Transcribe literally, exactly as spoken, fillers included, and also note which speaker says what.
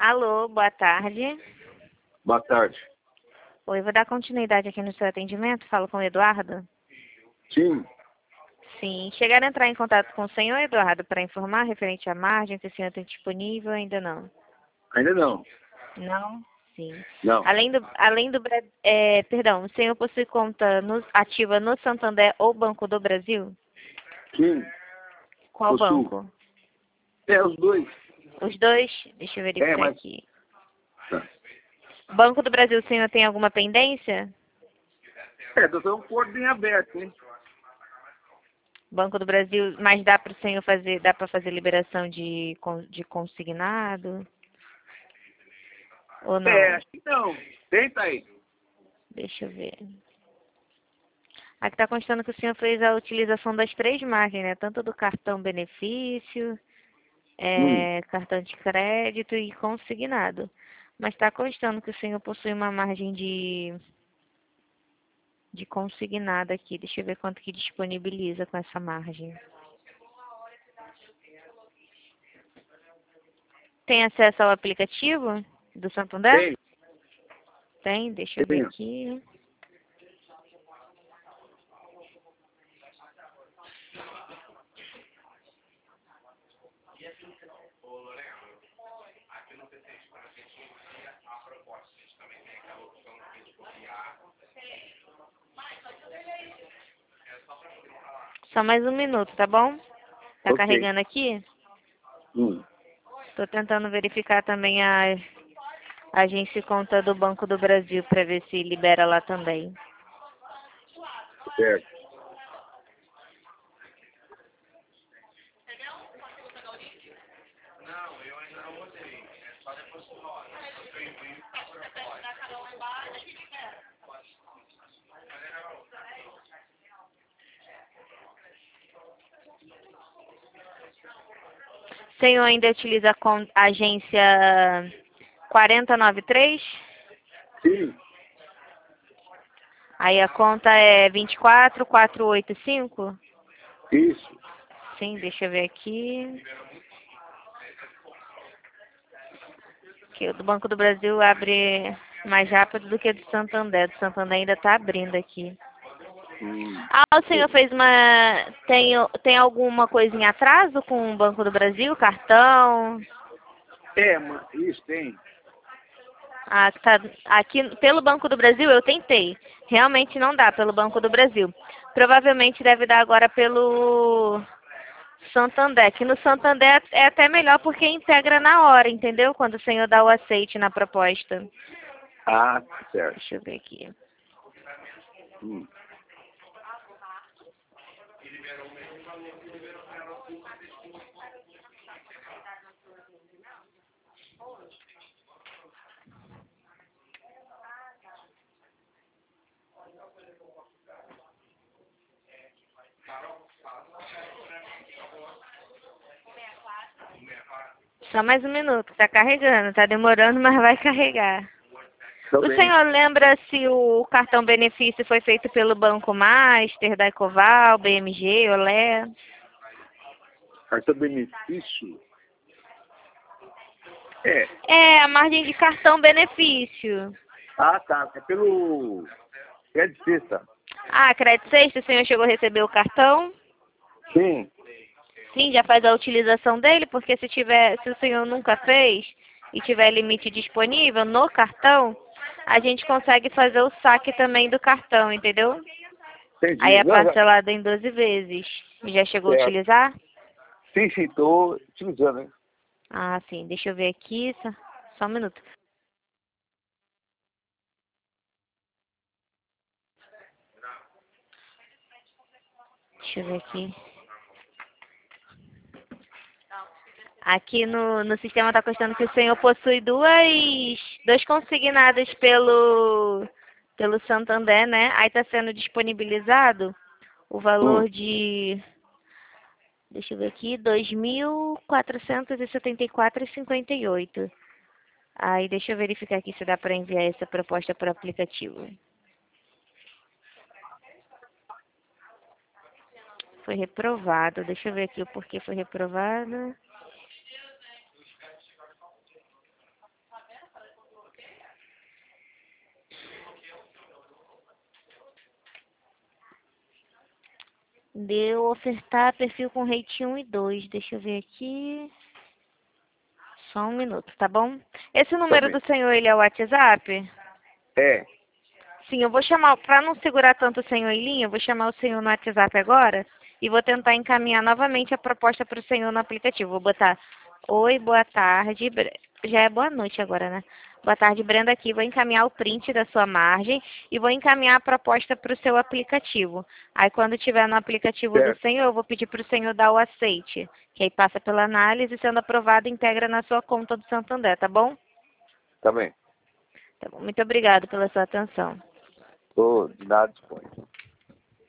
Speaker 1: Alô, boa tarde.
Speaker 2: Boa tarde.
Speaker 1: Oi, vou dar continuidade aqui no seu atendimento. Falo com o Eduardo.
Speaker 2: Sim,
Speaker 1: Sim, chegaram a entrar em contato com o senhor Eduardo para informar referente à margem, se o senhor tem disponível, ainda não.
Speaker 2: ainda não.
Speaker 1: Não? Sim.
Speaker 2: Não.
Speaker 1: Além do, além do, Bra- é, perdão, o senhor possui conta no- ativa no Santander ou Banco do Brasil?
Speaker 2: Sim,
Speaker 1: Qual
Speaker 2: possuo.
Speaker 1: banco?
Speaker 2: É, os dois.
Speaker 1: Os dois? Deixa eu verificar
Speaker 2: É, mas...
Speaker 1: aqui.
Speaker 2: Tá.
Speaker 1: Banco do Brasil, o senhor tem alguma pendência?
Speaker 2: É, doutor, um porto bem aberto, hein?
Speaker 1: Banco do Brasil, mas dá para o senhor fazer, dá para fazer liberação de, con- de consignado? Ou
Speaker 2: É,
Speaker 1: não?
Speaker 2: acho que não. Tenta aí.
Speaker 1: Deixa eu ver. Aqui está constando que o senhor fez a utilização das três margens, né? Tanto do cartão benefício,
Speaker 2: Hum.
Speaker 1: é, cartão de crédito e consignado. Mas está constando que o senhor possui uma margem de, de consignado aqui. Deixa eu ver quanto que disponibiliza com essa margem. Tem acesso ao aplicativo do Santander?
Speaker 2: Tem,
Speaker 1: Tem, deixa eu ver
Speaker 2: tem.
Speaker 1: aqui. Só mais um minuto, tá bom? Tá
Speaker 2: Ok.
Speaker 1: carregando aqui?
Speaker 2: Hum.
Speaker 1: Tô tentando verificar também a agência e conta do Banco do Brasil para ver se libera lá também.
Speaker 2: Certo.
Speaker 1: O senhor ainda utiliza a con- a agência quarenta e noventa e três?
Speaker 2: Sim,
Speaker 1: Aí a conta é vinte e quatro, quatrocentos e oitenta e cinco?
Speaker 2: isso.
Speaker 1: Sim, deixa eu ver aqui. Que o do Banco do Brasil abre mais rápido do que o do Santander. Do Santander ainda está abrindo aqui.
Speaker 2: Hum.
Speaker 1: Ah, o senhor fez uma... Tem, tem alguma coisa em atraso com o Banco do Brasil? Cartão?
Speaker 2: É, mas isso tem.
Speaker 1: Ah, tá, aqui pelo Banco do Brasil eu tentei. Realmente não dá pelo Banco do Brasil. Provavelmente deve dar agora pelo Santander. Que no Santander é até melhor porque integra na hora, entendeu? Quando o senhor dá o aceite na proposta.
Speaker 2: Ah, certo.
Speaker 1: Deixa eu ver aqui.
Speaker 2: Hum.
Speaker 1: Só mais um minuto. Tá carregando. Tá demorando, mas vai carregar.
Speaker 2: Tô
Speaker 1: O
Speaker 2: bem.
Speaker 1: senhor lembra se o cartão benefício foi feito pelo Banco Master, da Ecoval, B M G, Olé?
Speaker 2: Cartão benefício? É.
Speaker 1: É, a margem de cartão benefício.
Speaker 2: Ah, tá. É pelo... É de sexta.
Speaker 1: Ah, crédito sexta, o senhor chegou a receber o cartão?
Speaker 2: Sim.
Speaker 1: Sim, já faz a utilização dele, porque se tiver, se o senhor nunca fez e tiver limite disponível no cartão, a gente consegue fazer o saque também do cartão, entendeu? Aí
Speaker 2: Entendi.
Speaker 1: é
Speaker 2: Não, já...
Speaker 1: parcelado em doze vezes. Já chegou a
Speaker 2: Certo.
Speaker 1: utilizar?
Speaker 2: Sim, sim, tô utilizando, hein?
Speaker 1: Ah, sim. Deixa eu ver aqui. Só, só um minuto. Deixa eu ver aqui. Aqui no, no sistema está constando que o senhor possui duas, dois consignados pelo, pelo Santander, né? Aí está sendo disponibilizado o
Speaker 2: Hum.
Speaker 1: valor de, deixa eu ver aqui, dois mil quatrocentos e setenta e quatro reais e cinquenta e oito centavos. Aí deixa eu verificar aqui se dá para enviar essa proposta para o aplicativo. Foi reprovado. Deixa eu ver aqui o porquê foi reprovado. Deu ofertar perfil com rate um e dois. Deixa eu ver aqui. Só um minuto, tá bom? Esse número
Speaker 2: Também.
Speaker 1: do senhor, ele é o WhatsApp?
Speaker 2: É,
Speaker 1: Sim, eu vou chamar, para não segurar tanto o senhor em linha, eu vou chamar o senhor no WhatsApp agora e vou tentar encaminhar novamente a proposta para o senhor no aplicativo. Vou botar, oi, boa tarde, Bre- já é boa noite agora, né? Boa tarde, Brenda aqui. Vou encaminhar o print da sua margem e vou encaminhar a proposta para o seu aplicativo. Aí, quando tiver no aplicativo do
Speaker 2: certo.
Speaker 1: senhor, eu vou pedir para o senhor dar o aceite, que aí passa pela análise, sendo aprovado, integra na sua conta do Santander, tá bom?
Speaker 2: Também.
Speaker 1: Tá bom. Muito obrigado pela sua atenção.
Speaker 2: Tô de nada disponível.